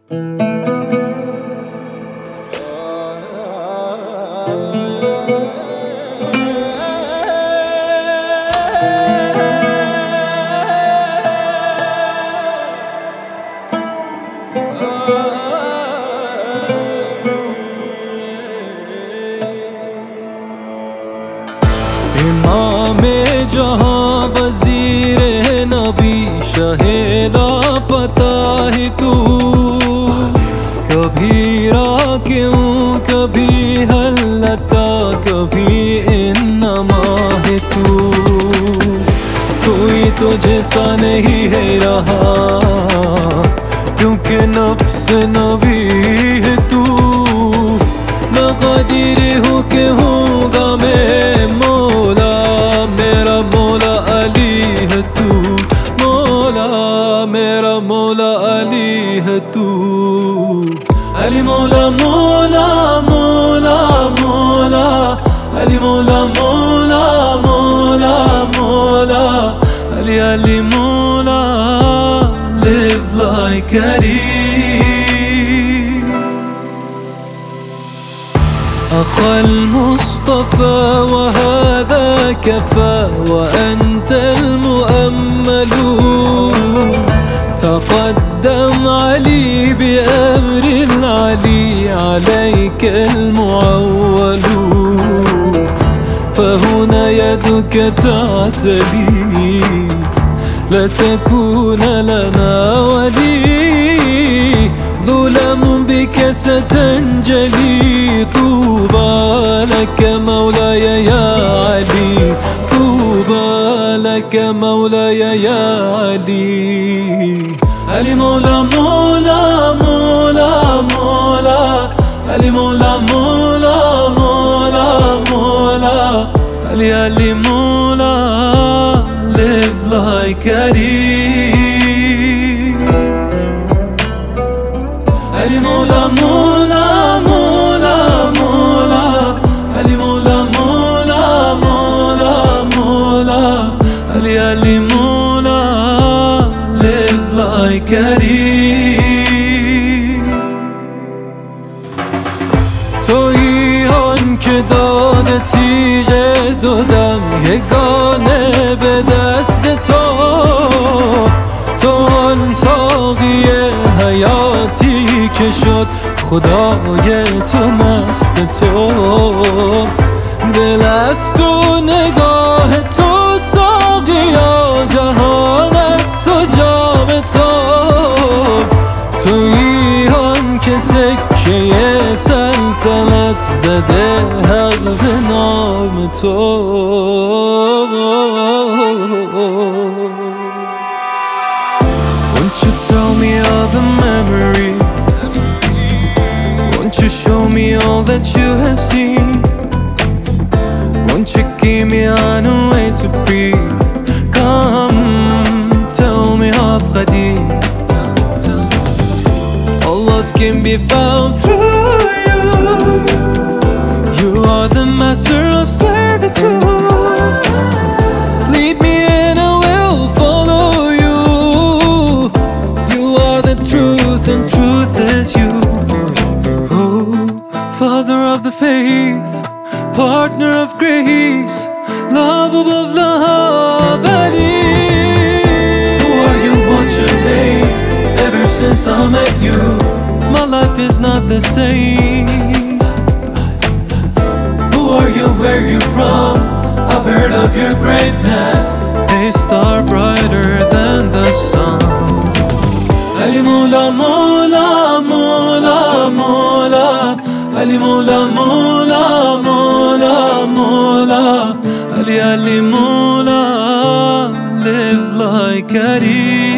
इमामे जहां वजीरे नबी शहेला पता ही तू कभी राक्यों कभी हल्लता कभी इन्नमा है तू कोई तुझे सा नहीं है रहा क्योंकि नफ्स नबी है तू मैं क़दीर हूँ कि होगा मैं मौला मेरा मौला अली है तू मौला मेरा मौला अली है तू अली मौला मौला मौला मौला अली मौला मौला मौला मौला अली अली मौला live like Ali أخا المصطفى وهذا كفى وأنت المؤمل تقدم علي بأمر العلي عليك المعول فهنا يدك تعتلي لتكون لنا ولي ظلم بك ستنجلي طوبى لك مولاي يا علي طوبى لك مولاي يا علي علي مولا مولا مولا مولا علي مولا مولا مولا مولا علي علي مولا live like Ali Ali Mola Mola Mola Mola Ali Mola Mola Mola Mola Ali Ali Mola live like Ali تویی آن که داده تیغ دو دم یگانه به دست تو آن ساقی حیاتی که شد خدای تو مست تو دل از تو نگاه تو ساقیا جهان است و جام تو تویی آن که سکه سلطنت زده حق به نام تو Won't you tell me all the memory Won't you show me all that you have seen Won't you give me on a way to breathe Come tell me half Qadir All lost can be found through you You are the master of servitude Lead me and I will follow you You are the truth and truth is you Oh, Father of the faith Partner of grace Love above love Ali Who are you, what's your name Ever since I met you My life is not the same Who are you, where you from I've heard of your greatness A star brighter than the sun Ali Mola Mola Mola Mola Ali Mola Mola Mola Mola Ali Ali Mola live like Ali